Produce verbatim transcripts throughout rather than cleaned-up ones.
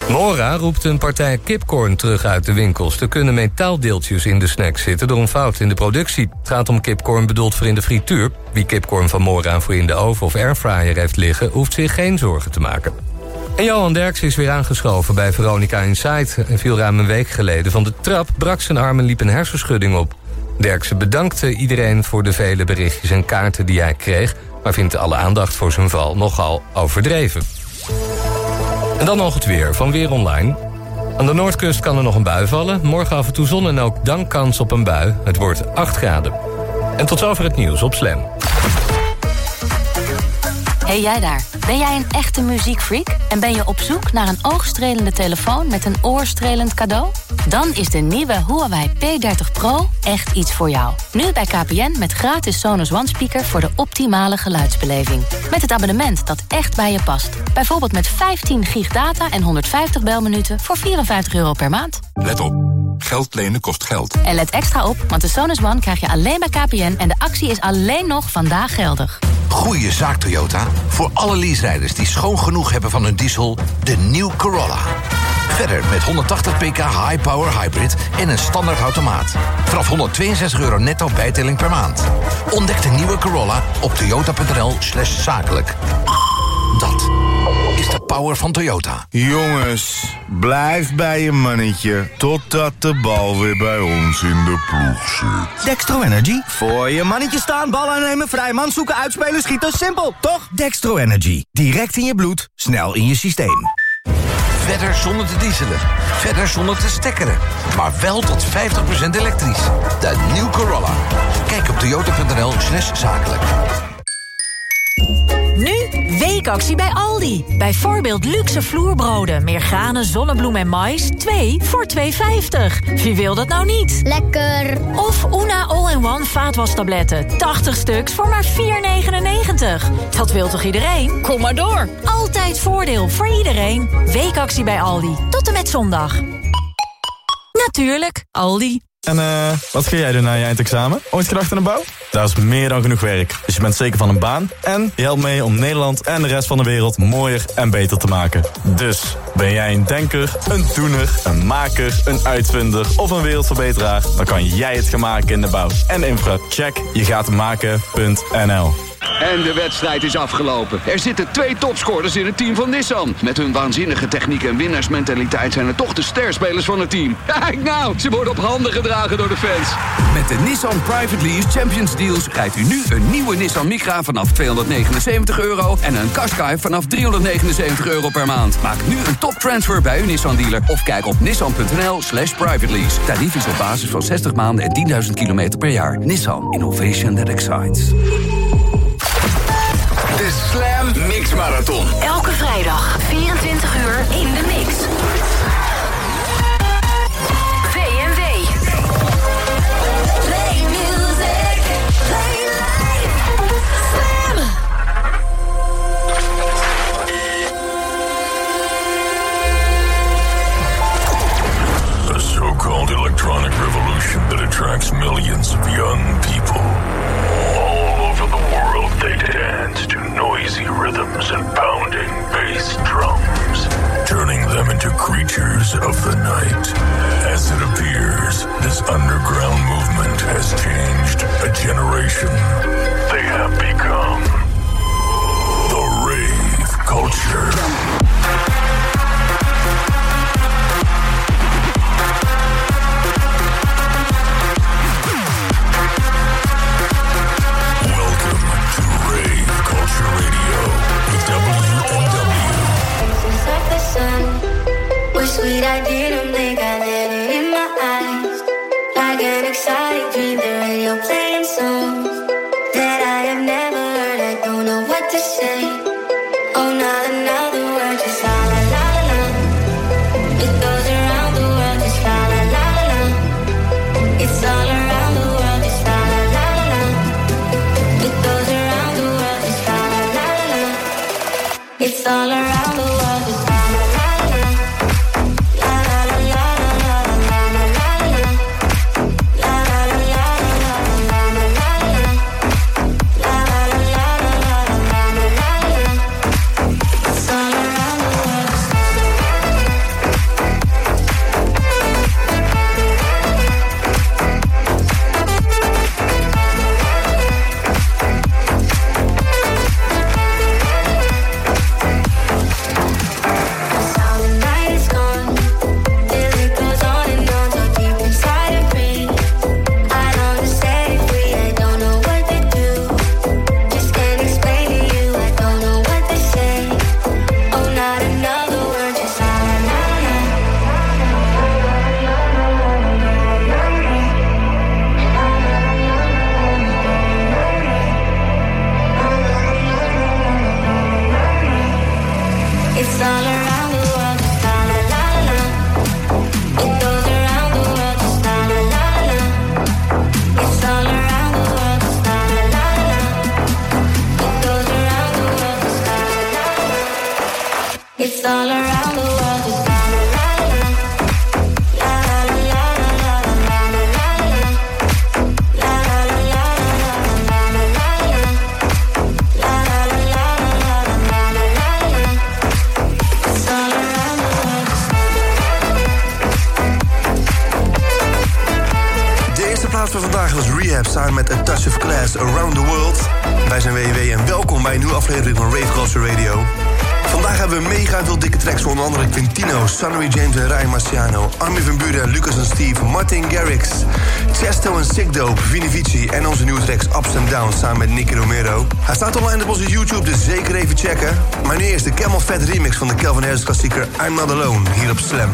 Mora roept een partij kipcorn terug uit de winkels. Er kunnen metaaldeeltjes in de snack zitten door een fout in de productie. Het gaat om kipcorn bedoeld voor in de frituur. Wie kipcorn van Mora voor in de oven of airfryer heeft liggen, hoeft zich geen zorgen te maken. En Johan Derks is weer aangeschoven bij Veronica Inside. En viel ruim een week geleden van de trap, brak zijn arm en liep een hersenschudding op. Derksen bedankte iedereen voor de vele berichtjes en kaarten die hij kreeg, maar vindt alle aandacht voor zijn val nogal overdreven. En dan nog het weer van Weer Online. Aan de noordkust kan er nog een bui vallen. Morgen af en toe zon en ook dan kans op een bui. Het wordt acht graden. En tot zover het nieuws op Slam. Hey jij daar, ben jij een echte muziekfreak? En ben je op zoek naar een oogstrelende telefoon met een oorstrelend cadeau? Dan is de nieuwe Huawei P dertig Pro echt iets voor jou. Nu bij K P N met gratis Sonos One Speaker voor de optimale geluidsbeleving. Met het abonnement dat echt bij je past. Bijvoorbeeld met vijftien gig data en honderdvijftig belminuten voor vierenvijftig euro per maand. Let op, geld lenen kost geld. En let extra op, want de Sonos One krijg je alleen bij K P N en de actie is alleen nog vandaag geldig. Goeie zaak Toyota. Voor alle leaserijders die schoon genoeg hebben van hun diesel, de New Corolla. Verder met honderdtachtig pk high power hybrid en een standaard automaat. Vanaf honderdtweeënzestig euro netto bijtelling per maand. Ontdek de nieuwe Corolla op toyota punt n l slash zakelijk. Dat is de power van Toyota. Jongens, blijf bij je mannetje totdat de bal weer bij ons in de ploeg zit. Dextro Energy. Voor je mannetje staan, bal aannemen, vrij man zoeken, uitspelen, schieten, simpel, toch? Dextro Energy. Direct in je bloed, snel in je systeem. Verder zonder te dieselen. Verder zonder te stekkeren. Maar wel tot vijftig procent elektrisch. De New Corolla. Kijk op toyota punt n l slash zakelijk. Nu weekactie bij Aldi. Bijvoorbeeld luxe vloerbroden, meer granen, zonnebloem en mais. twee voor twee vijftig. Wie wil dat nou niet? Lekker. Of Una All-in-One vaatwastabletten. tachtig stuks voor maar vier negenennegentig. Dat wil toch iedereen? Kom maar door. Altijd voordeel voor iedereen. Weekactie bij Aldi. Tot en met zondag. Natuurlijk, Aldi. En uh, wat ga jij doen na je eindexamen? Ooit gedacht aan de bouw? Daar is meer dan genoeg werk. Dus je bent zeker van een baan en je helpt mee om Nederland en de rest van de wereld mooier en beter te maken. Dus ben jij een denker, een doener, een maker, een uitvinder of een wereldverbeteraar? Dan kan jij het gaan maken in de bouw en infra. Check je gaat het maken punt n l. En de wedstrijd is afgelopen. Er zitten twee topscorers in het team van Nissan. Met hun waanzinnige techniek en winnaarsmentaliteit zijn er toch de sterspelers van het team. Kijk nou, ze worden op handen gedragen door de fans. Met de Nissan Private Lease Champions Deals rijdt u nu een nieuwe Nissan Micra vanaf tweehonderdnegenenzeventig euro... en een Qashqai vanaf driehonderdnegenenzeventig euro per maand. Maak nu een toptransfer bij uw Nissan dealer of kijk op nissan punt n l slash private lease. Tarief is op basis van zestig maanden en tienduizend kilometer per jaar. Nissan Innovation that excites. De Slam Mix Marathon. Elke vrijdag, vierentwintig uur in de mix. V en W. Play music, play life. Slam. A so-called electronic revolution that attracts millions of young people. All over the world they dance to noisy rhythms and pounding bass drums, turning them into creatures of the night. As it appears, this underground movement has changed a generation. They have become the rave culture. Sweet, I didn't think I let it in my eyes. Like an exotic dream, the radio playing songs that I have never heard. I don't know what to say. Oh, not another word, just la la la la. It goes around the world, just la la la la. It's all around the world, just la la la la. It goes around the world, just la la la la. It's all around the world, just la la la la. La la la. plaats van vandaag was Rehab samen met A Touch of Class Around the World. Wij zijn W W en welkom bij een nieuwe aflevering van Rave Culture Radio. Vandaag hebben we mega veel dikke tracks voor onder andere Quintino, Sonny James en Ryan Marciano, Armin van Buuren, Lucas en Steve, Martin Garrix, Chesto en Sick Dope, Vini Vici en onze nieuwe tracks Ups and Downs samen met Nicky Romero. Hij staat online op onze YouTube, dus zeker even checken. Maar nu eerst de Camel Fat remix van de Calvin Harris klassieker I'm Not Alone, hier op Slam.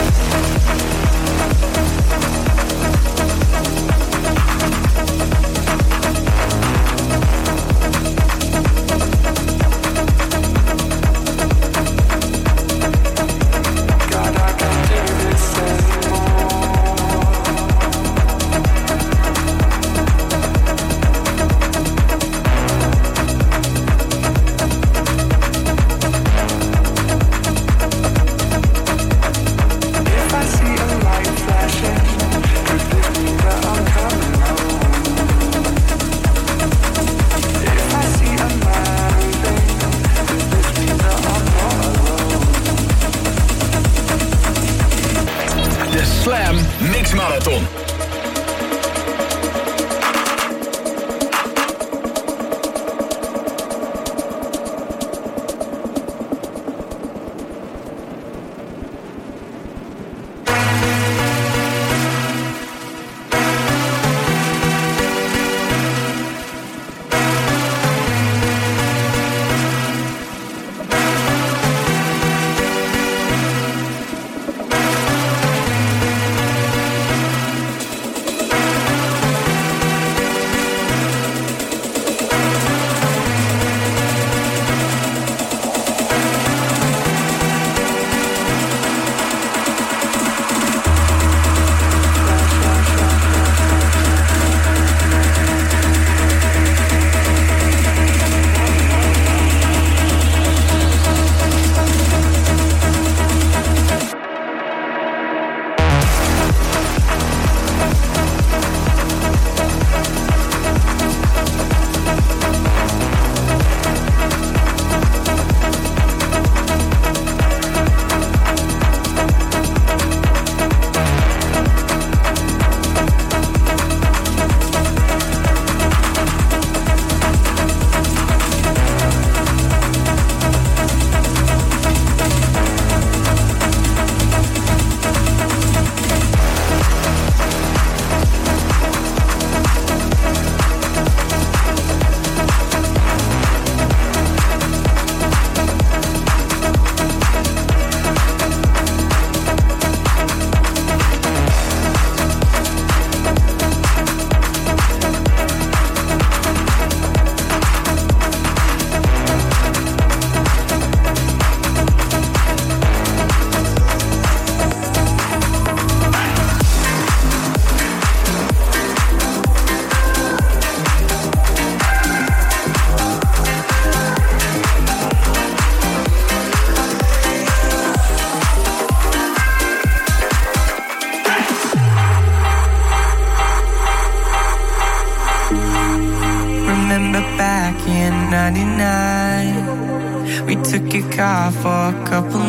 For a couple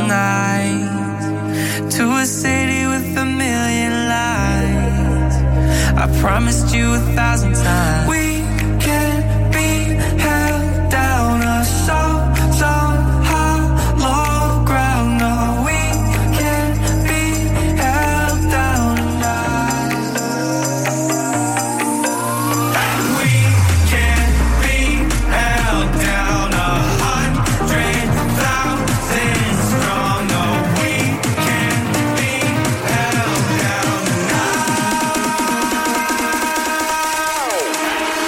nights to a city with a million lights. I promised you a thousand times we can't be held down a so, so hollow ground. No, we can't be held down tonight. We can't be held down a hundred thousand strong. No, we can't be held down tonight.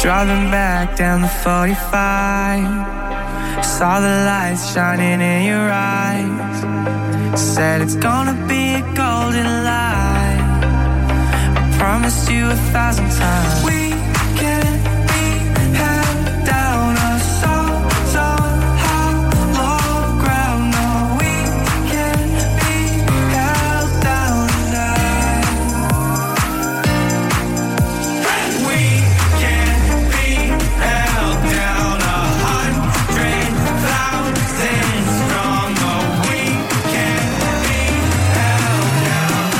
Driving back down the forty-five, saw the lights shining in your eyes. Said it's gonna be a golden light. I promised you a thousand times. We can't be held down or so, so hollow ground. No, we can't be held down tonight. We can't be held down a hundred thousand strong. No, we can't be held down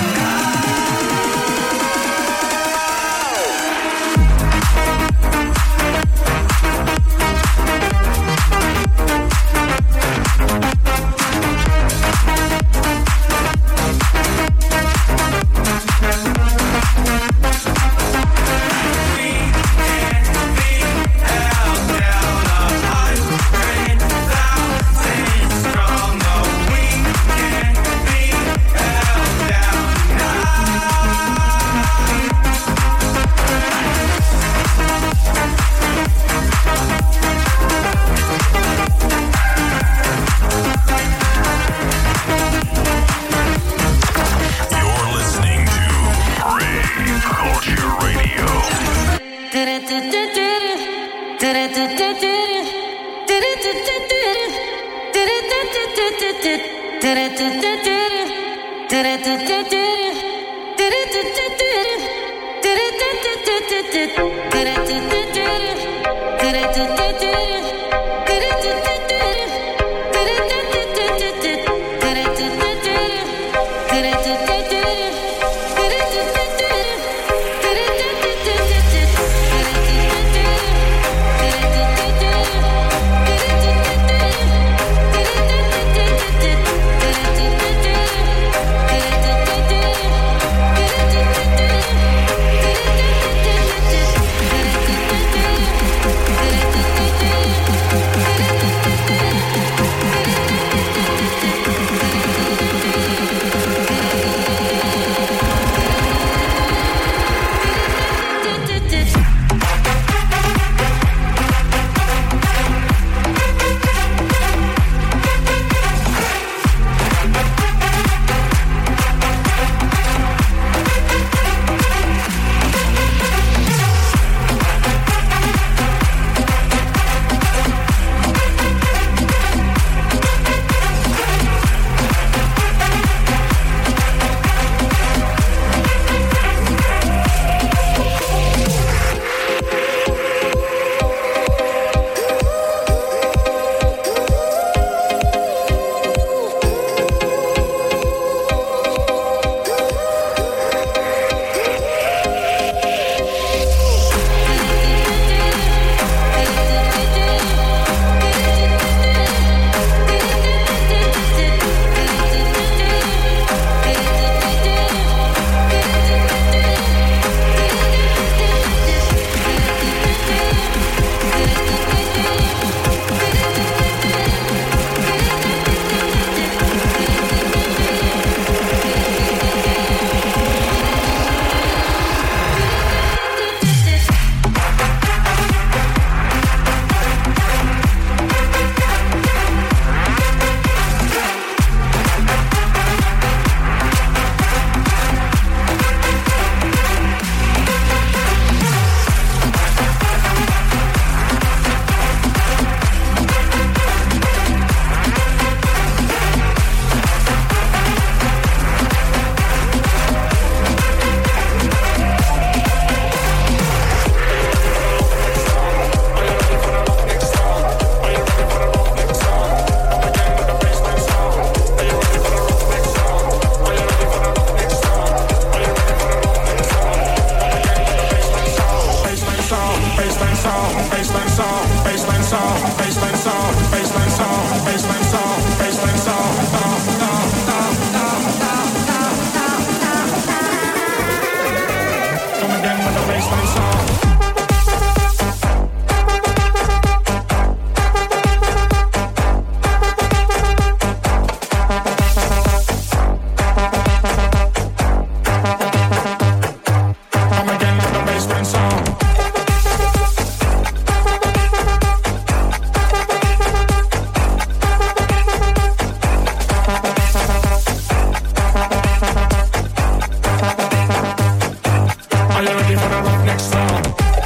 Are you ready for the rough next song?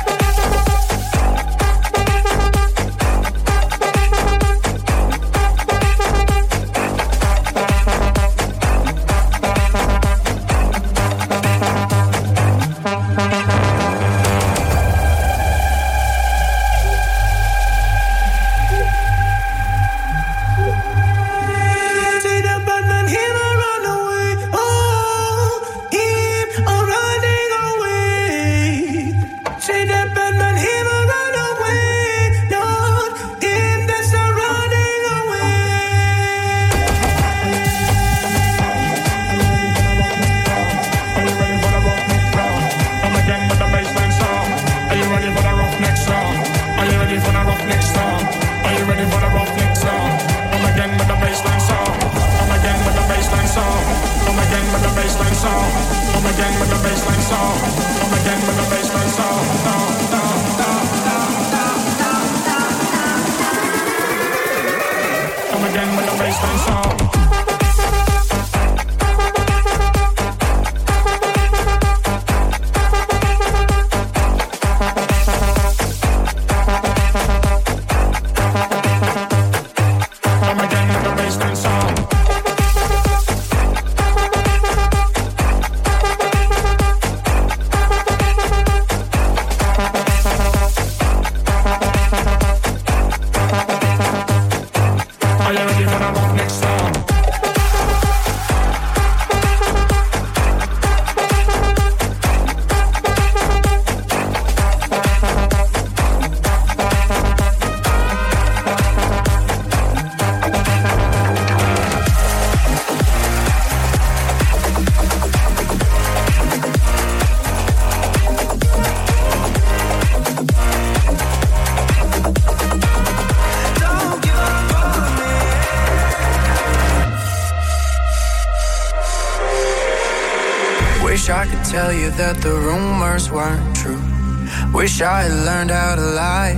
Tell you that the rumors weren't true. Wish I had learned how to lie.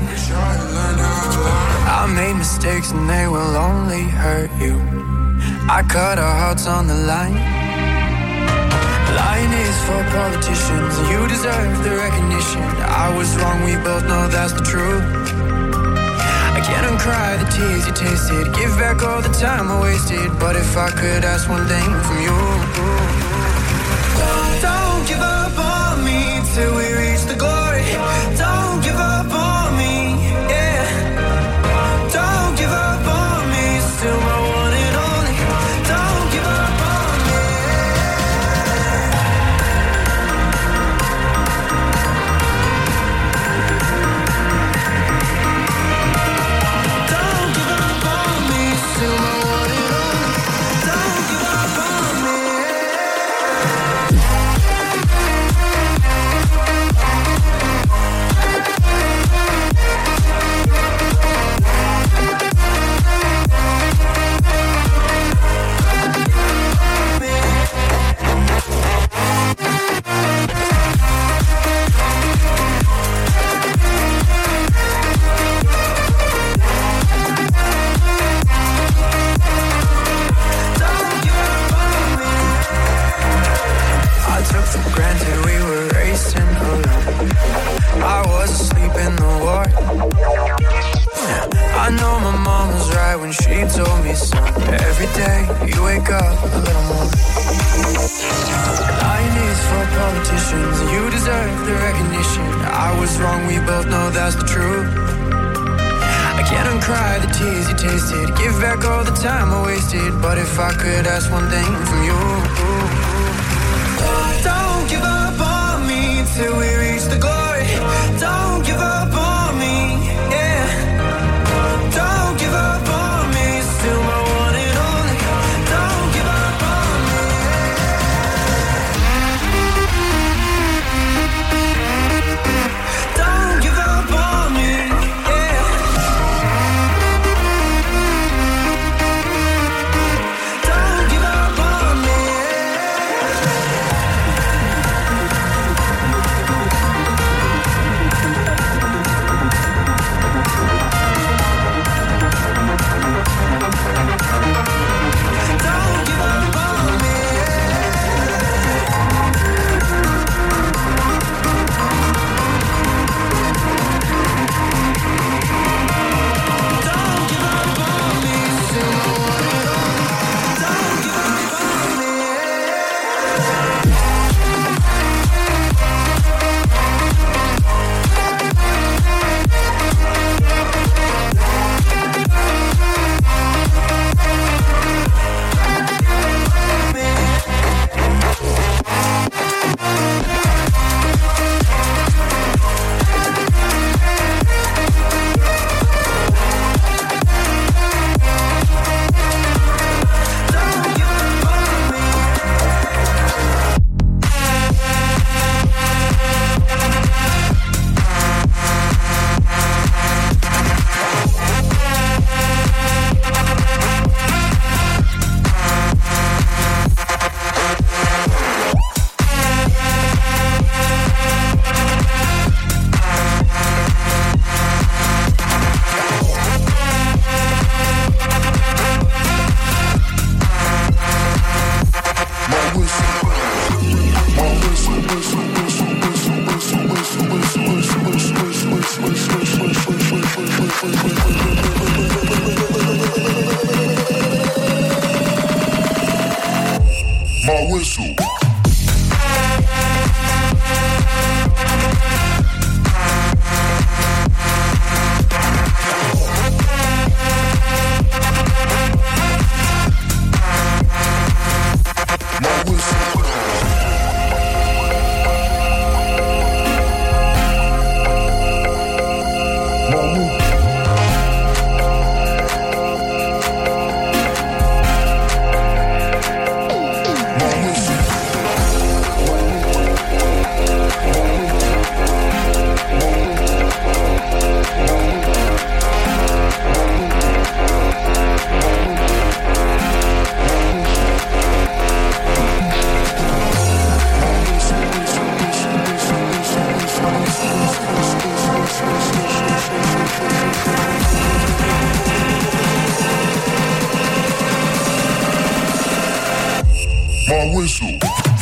I made mistakes and they will only hurt you. I cut our hearts on the line. Lying is for politicians. You deserve the recognition. I was wrong, we both know that's the truth. I can't uncry the tears you tasted. Give back all the time I wasted. But if I could ask one thing from you, don't give up on me till we reach the glory. Don't give up on me, yeah. Don't give up on me, still my one and only. Don't give up on me. Don't give up on me, still my one and only. Don't give up on me. I know my mom was right when she told me, son, every day you wake up a little more. Lying is for politicians. You deserve the recognition. I was wrong, we both know that's the truth. I can't uncry the tears you tasted. Give back all the time I wasted. But if I could ask one thing from you, don't give up on me till we reach the glory. Don't give up on me, yeah. Don't give up on me, still my one and only. Don't give up on me. Don't give up on me, yeah. Don't give up on me. whistle.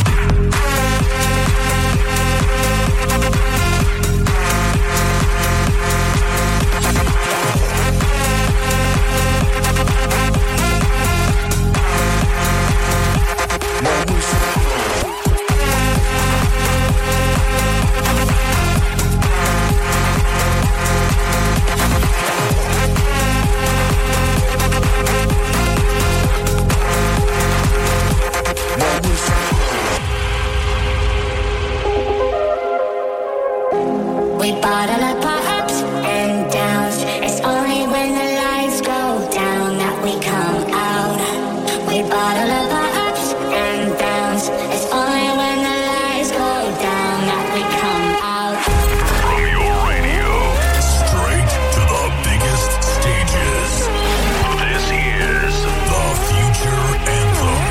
We bottle up our ups and downs. It's only when the lights go down that we come out. We bottle up our ups and downs. It's only when the lights go down that we come out. From your radio, straight to the biggest stages. This is the Future Anthem.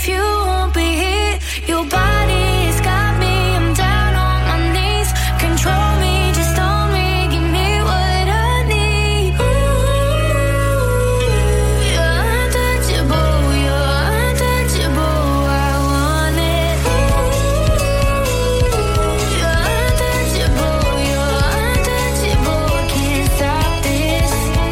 you won't be here. Your body's got me, I'm down on my knees. Control me, just own me, give me what I need. Ooh, you're untouchable, you're untouchable, I want it. Ooh, you're untouchable, you're untouchable, can't stop this.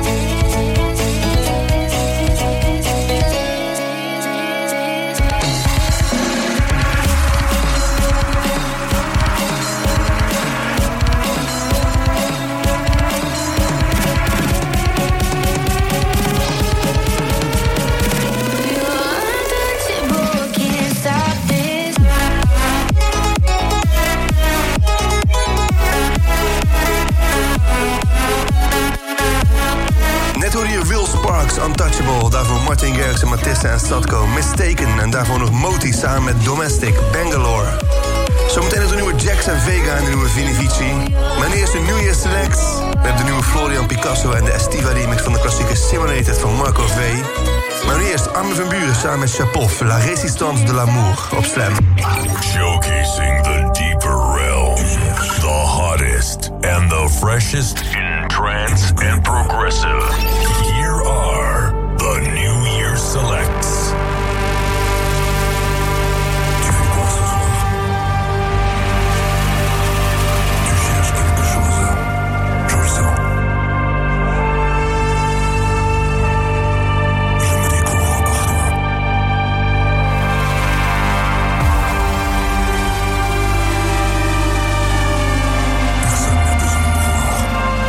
Net hoorde je Will Sparks, Untouchable. Daarvoor Martin Garrix en Matissa en Statko, Mistaken. En daarvoor nog Moti samen met Domestic, Bangalore. Zometeen is de nieuwe Jax en Vega en de nieuwe Vini Vici. Maar eerst de New Year Select. We hebben de nieuwe Florian Picasso en de Estiva remix van de klassieke Simulated van Marco V. Maar nu eerst Armin van Buuren samen met Chapov, La Résistance de l'amour op Slam. Showcasing the deeper realm, the hottest and the freshest in trance and progressive. Here are the New Year Selects.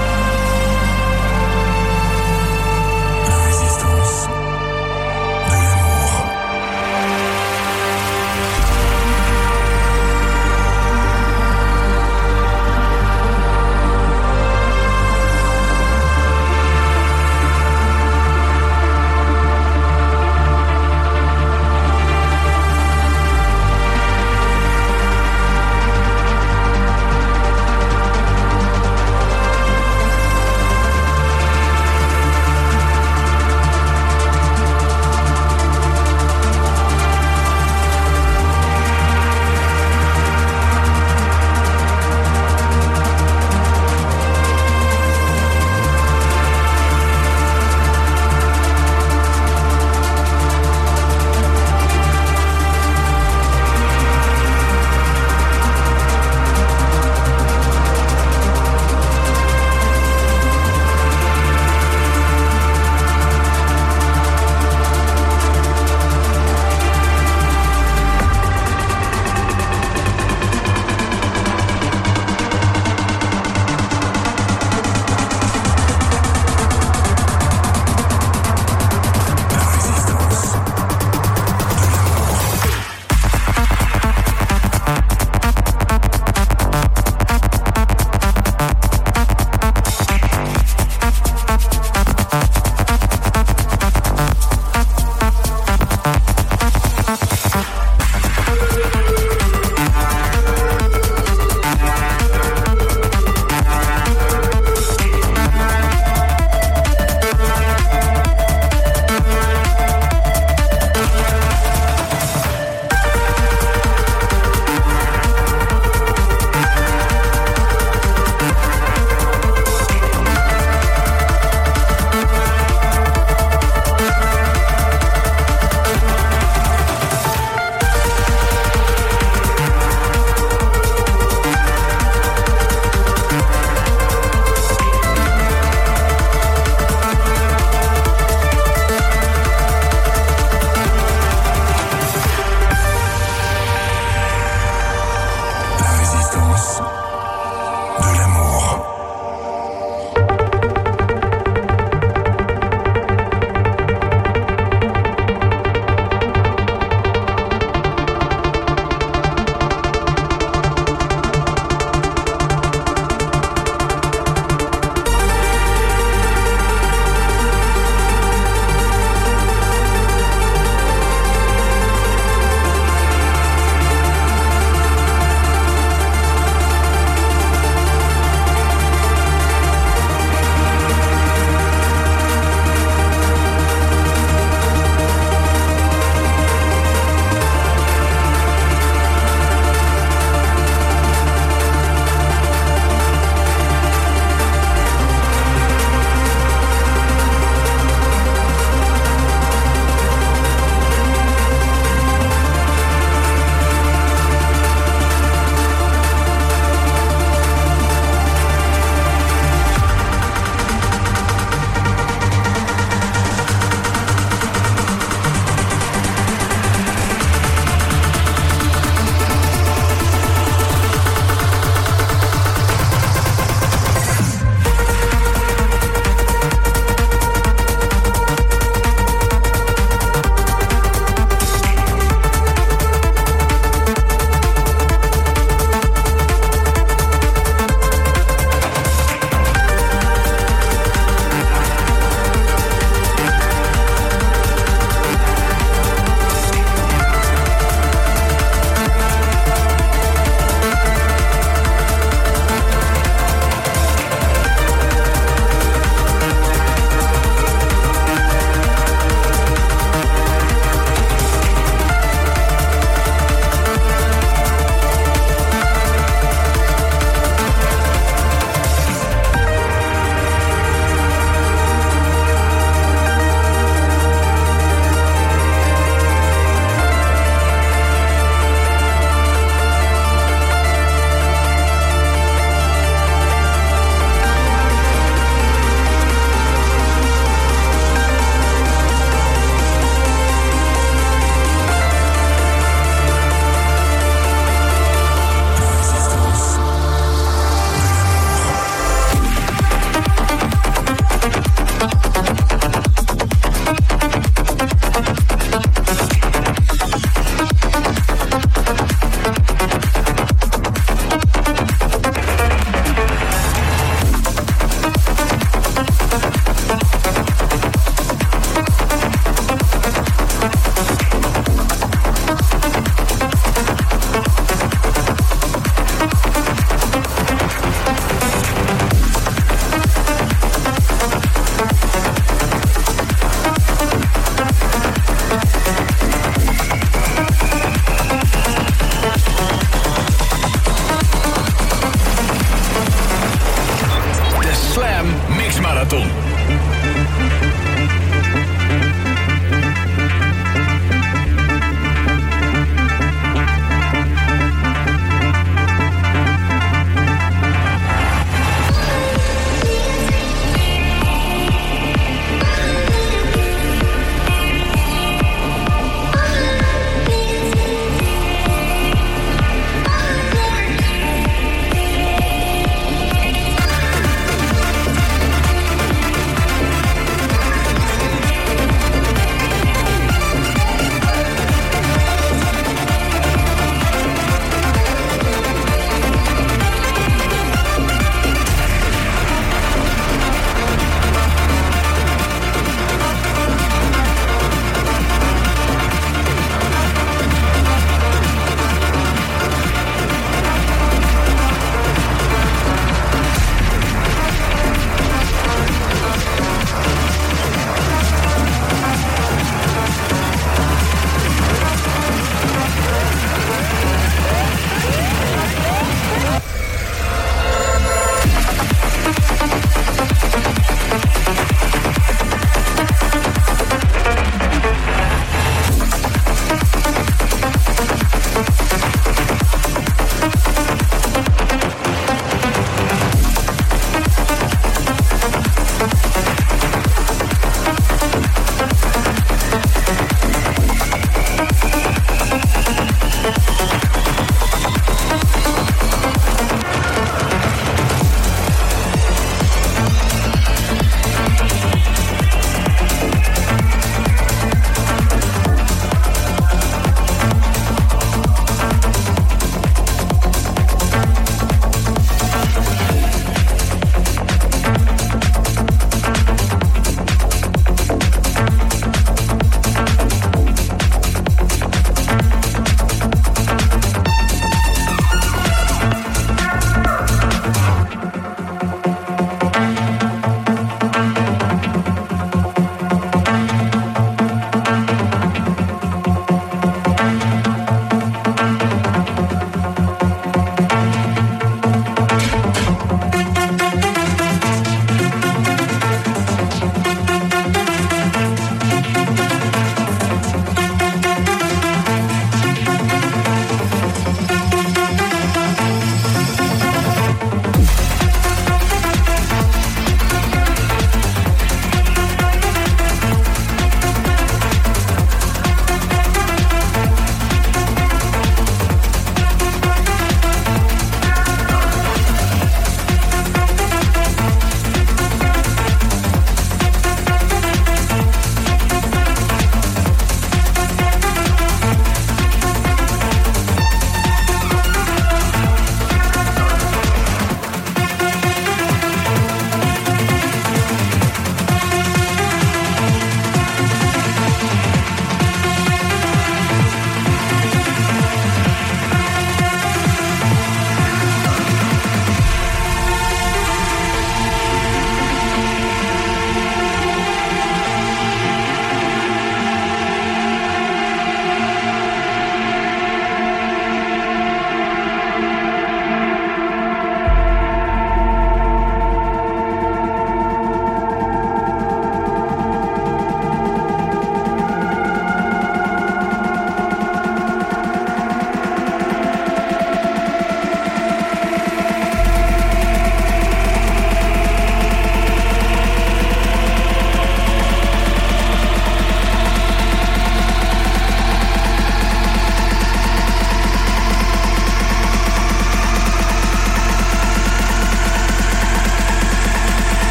De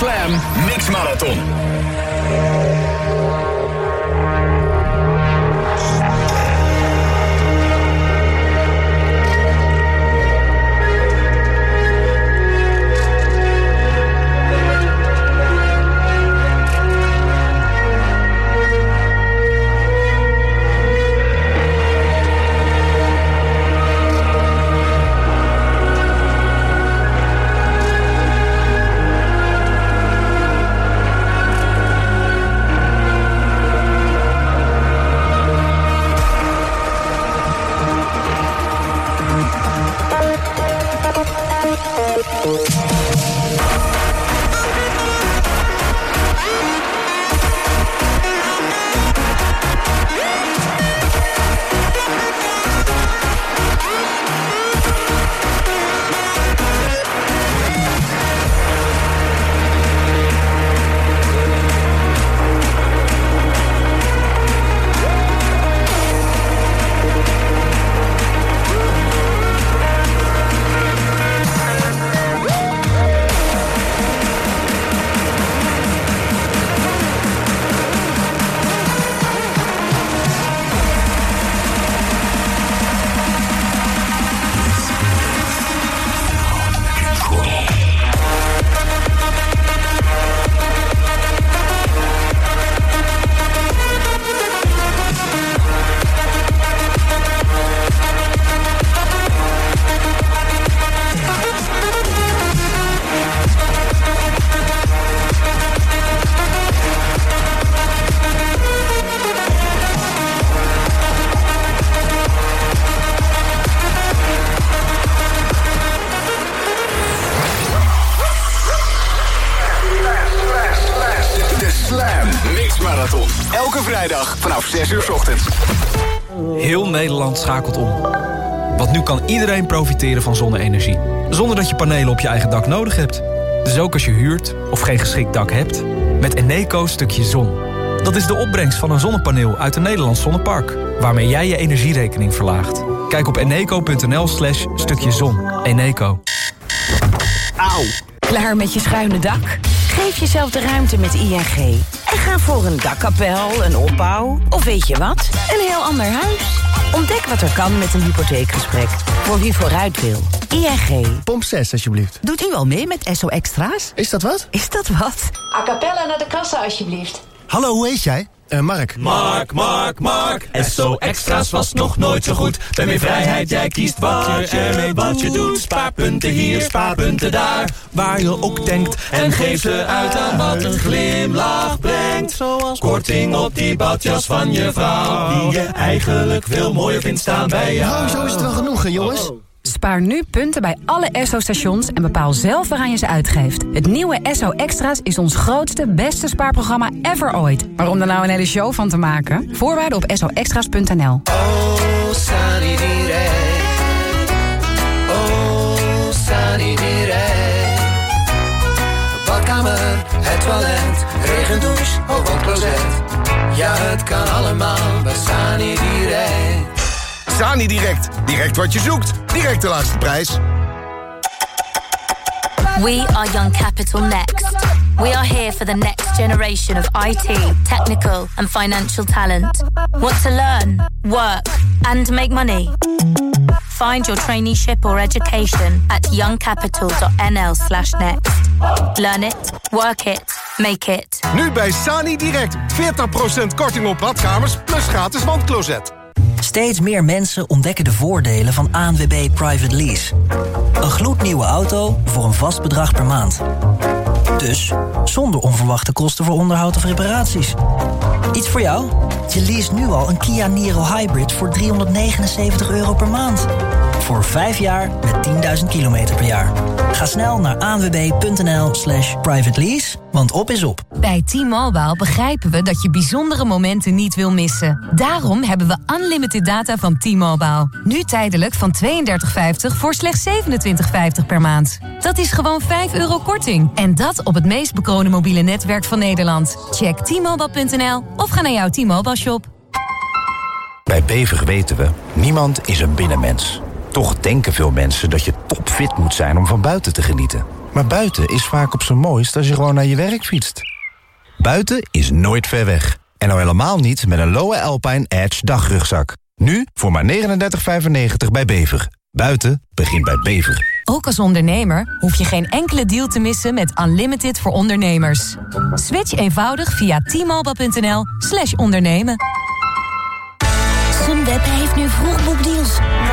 Slam Mix Marathon. Vrijdag vanaf zes uur 's ochtends. Heel Nederland schakelt om. Want nu kan iedereen profiteren van zonne-energie. Zonder dat je panelen op je eigen dak nodig hebt. Dus ook als je huurt of geen geschikt dak hebt. Met Eneco stukje zon. Dat is de opbrengst van een zonnepaneel uit een Nederlands zonnepark. Waarmee jij je energierekening verlaagt. Kijk op eneco.nl slash stukje zon. Eneco. Auw. Klaar met je schuine dak? Geef jezelf de ruimte met I N G. En ga voor een dakkapel, een opbouw of weet je wat? Een heel ander huis. Ontdek wat er kan met een hypotheekgesprek. Voor wie vooruit wil. I N G. Pomp zes, alsjeblieft. Doet u al mee met S O Extra's? Is dat wat? Is dat wat? A cappella naar de kassa, alsjeblieft. Hallo, hoe heet jij? Uh, Mark. Mark, Mark, Mark. S O Extra's was nog nooit zo goed. Ben meer vrijheid, jij kiest wat je ermee wat je doet. Spaarpunten hier, spaarpunten daar. Waar je ook denkt. En geef ze uit aan wat een glimlach brengt. Zoals korting op die badjas van je vrouw. Die je eigenlijk veel mooier vindt staan bij jou. Nou, zo is het wel genoeg, hè, jongens. Spaar nu punten bij alle Esso-stations en bepaal zelf waaraan je ze uitgeeft. Het nieuwe Esso Extra's is ons grootste, beste spaarprogramma ever ooit. Waarom er nou een hele show van te maken? Voorwaarden op esso extra's punt n l. Oh, Sunny direct. Oh, Sunny direct. Badkamer, het toilet, regendouche, of een closet. Ja, het kan allemaal bij Sunny direct. Sani Direct. Direct wat je zoekt. Direct de laagste prijs. We are Young Capital Next. We are here for the next generation of I T, technical and financial talent. Want to learn, work and make money? Find your traineeship or education at youngcapital.nl slash next. Learn it, work it, make it. Nu bij Sani Direct. veertig procent korting op badkamers plus gratis wandcloset. Steeds meer mensen ontdekken de voordelen van A N W B Private Lease. Een gloednieuwe auto voor een vast bedrag per maand. Dus zonder onverwachte kosten voor onderhoud of reparaties. Iets voor jou? Je leest nu al een Kia Niro Hybrid voor driehonderdnegenenzeventig euro per maand. Voor vijf jaar met tienduizend kilometer per jaar. Ga snel naar anwb.nl slash private lease, want op is op. Bij T-Mobile begrijpen we dat je bijzondere momenten niet wil missen. Daarom hebben we unlimited data van T-Mobile. Nu tijdelijk van tweeëndertig vijftig voor slechts zevenentwintig vijftig per maand. Dat is gewoon vijf euro korting. En dat op het meest bekroonde mobiele netwerk van Nederland. Check t mobile punt n l of ga naar jouw T-Mobile shop. Bij Bevig weten we, niemand is een binnenmens. Toch denken veel mensen dat je topfit moet zijn om van buiten te genieten. Maar buiten is vaak op zijn mooist als je gewoon naar je werk fietst. Buiten is nooit ver weg. En nou helemaal niet met een Lowe Alpine Edge dagrugzak. Nu voor maar negenendertig vijfennegentig bij Bever. Buiten begint bij Bever. Ook als ondernemer hoef je geen enkele deal te missen met Unlimited voor ondernemers. Switch eenvoudig via t-mobile.nl slash ondernemen. Sunweb heeft nu vroegboekdeals.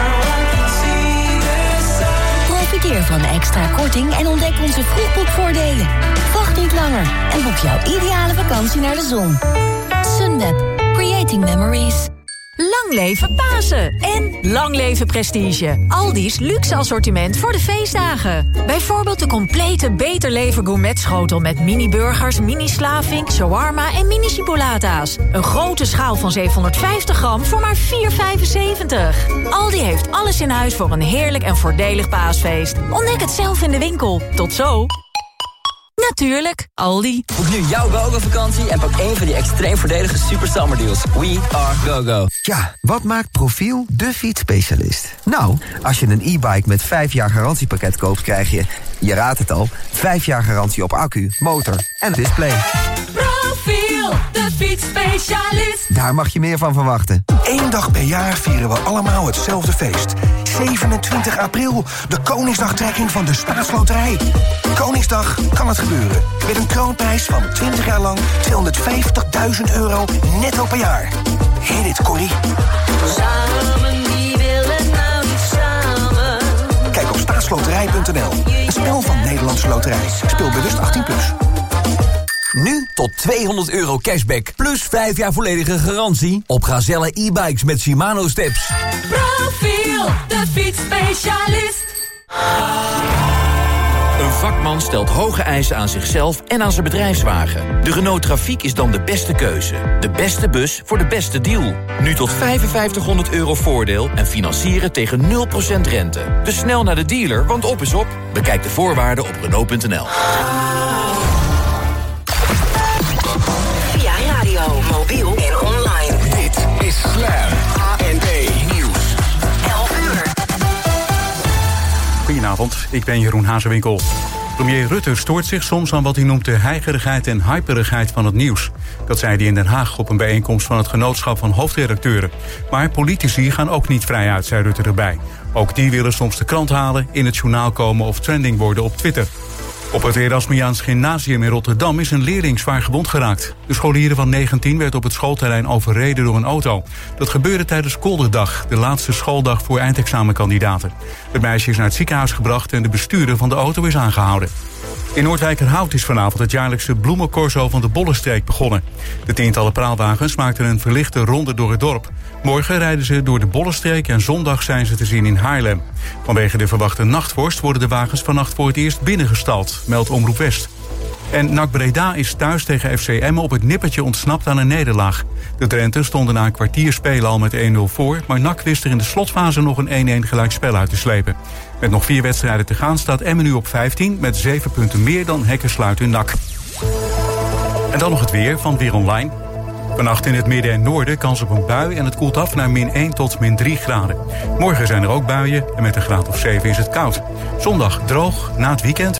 Profiteer van de extra korting en ontdek onze vroegboekvoordelen. Wacht niet langer en boek jouw ideale vakantie naar de zon. Sunweb. Creating memories. Lang leven Pasen en lang leven Prestige. Aldi's luxe assortiment voor de feestdagen. Bijvoorbeeld de complete Beter Leven gourmetschotel met mini-burgers, mini-slavink, shawarma en mini-chipolata's. Een grote schaal van zevenhonderdvijftig gram voor maar vier euro vijfenzeventig. Aldi heeft alles in huis voor een heerlijk en voordelig paasfeest. Ontdek het zelf in de winkel. Tot zo. Natuurlijk, Aldi. Boek nu jouw GoGo-vakantie en pak één van die extreem voordelige super summer deals. We are GoGo. Ja, wat maakt Profiel de fietsspecialist? Nou, als je een e-bike met vijf jaar garantiepakket koopt, krijg je, je raadt het al, vijf jaar garantie op accu, motor en display. Profiel, de fietsspecialist. Daar mag je meer van verwachten. Eén dag per jaar vieren we allemaal hetzelfde feest. zevenentwintig april, de Koningsdagtrekking van de Staatsloterij. Koningsdag kan het gebeuren. Met een kroonprijs van twintig jaar lang tweehonderdvijftigduizend euro netto per jaar. Hit it, Corrie. Samen, wie wil het nou niet samen? Kijk op staatsloterij punt n l. Een spel van Nederlandse Loterij. Speel bewust achttien plus. Nu tot tweehonderd euro cashback. Plus vijf jaar volledige garantie op Gazelle e-bikes met Shimano steps. Profiel, de fietsspecialist. Een vakman stelt hoge eisen aan zichzelf en aan zijn bedrijfswagen. De Renault Trafiek is dan de beste keuze. De beste bus voor de beste deal. Nu tot vijfenvijftighonderd euro voordeel en financieren tegen nul procent rente. Dus snel naar de dealer, want op is op. Bekijk de voorwaarden op Renault punt n l. Via radio, mobiel en online. Dit is Slam A N B Nieuws. elf uur. Goedenavond, ik ben Jeroen Hazewinkel. Premier Rutte stoort zich soms aan wat hij noemt de heigerigheid en hyperigheid van het nieuws. Dat zei hij in Den Haag op een bijeenkomst van het Genootschap van Hoofdredacteuren. Maar politici gaan ook niet vrij uit, zei Rutte erbij. Ook die willen soms de krant halen, in het journaal komen of trending worden op Twitter. Op het Erasmiaans Gymnasium in Rotterdam is een leerling zwaar gewond geraakt. De scholier van negentien werd op het schoolterrein overreden door een auto. Dat gebeurde tijdens Kolderdag, de laatste schooldag voor eindexamenkandidaten. Het meisje is naar het ziekenhuis gebracht en de bestuurder van de auto is aangehouden. In Noordwijkerhout is vanavond het jaarlijkse bloemencorso van de Bollenstreek begonnen. De tientallen praalwagens maakten een verlichte ronde door het dorp. Morgen rijden ze door de Bollenstreek en zondag zijn ze te zien in Haarlem. Vanwege de verwachte nachtvorst worden de wagens vannacht voor het eerst binnengestald, meldt Omroep West. En N A C Breda is thuis tegen F C Emmen op het nippertje ontsnapt aan een nederlaag. De Drenthen stonden na een kwartier spelen al met één nul voor, maar N A C wist er in de slotfase nog een één-één gelijkspel uit te slepen. Met nog vier wedstrijden te gaan staat Emmen nu op vijftien... met zeven punten meer dan Hekkensluit in N A C. En dan nog het weer van Weer Online. Vannacht in het midden en noorden kans op een bui en het koelt af naar min één tot min drie graden. Morgen zijn er ook buien en met een graad of zeven is het koud. Zondag droog, na het weekend